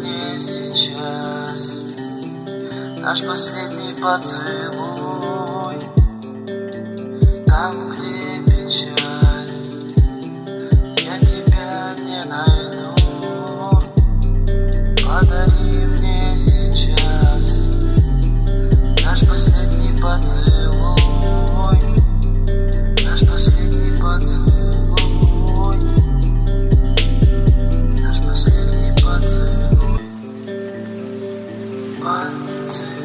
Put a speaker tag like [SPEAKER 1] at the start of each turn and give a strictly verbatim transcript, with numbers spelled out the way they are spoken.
[SPEAKER 1] мне сейчас наш последний поцелуй. Там, где печаль, я тебя не найду. Подари мне сейчас наш последний поцелуй. Наш последний поцелуй. Наш последний поцелуй. Поцелуй.